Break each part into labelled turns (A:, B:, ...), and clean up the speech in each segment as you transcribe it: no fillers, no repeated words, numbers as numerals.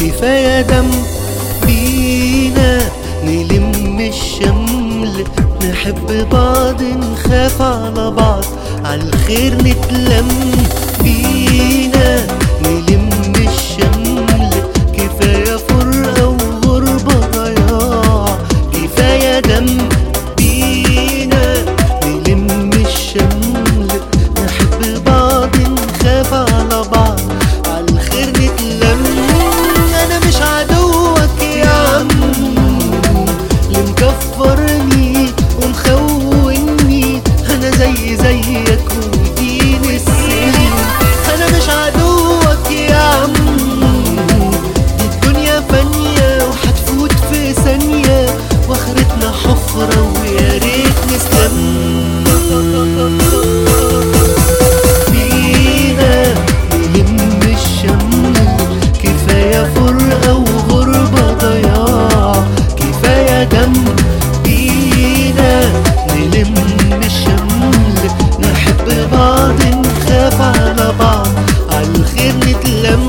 A: كفاية دم بينا نلم الشمل، نحب بعض نخاف على بعض، عالخير نتلم بينا نلم الشمل. كفاية فرقة وغربة ضياع، كفاية دم بينا نلم الشمل، نحب بعض نخاف على بعض، عالخير نتلم. أنا مش عدوك يا عم اللي مكفرني ومخوني، أنا زيك ودين السلم. أنا مش عدوك يا عم، دي الدنيا فانية وحتفوت في ثانية، واخرتنا حفرة ويا ريت نسلم. بينا نلم الشمل، كفاية فرقة وغربة ضياع، كفاية دم بينا نلم الشمل، نحب بعض نخاف على بعض، عالخير نتلم.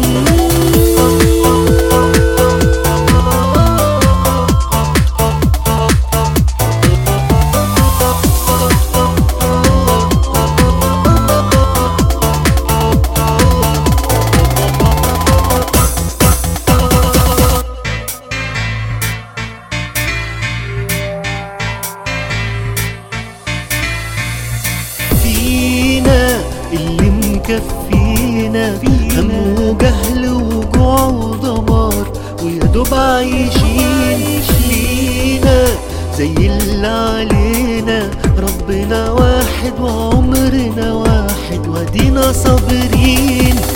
A: فينا اللي مكفينا هم وجهل وجوع ودمار، ويا دوب عايشين لينا زي اللي علينا. ربنا واحد وعمرنا واحد، ودينا صابرين.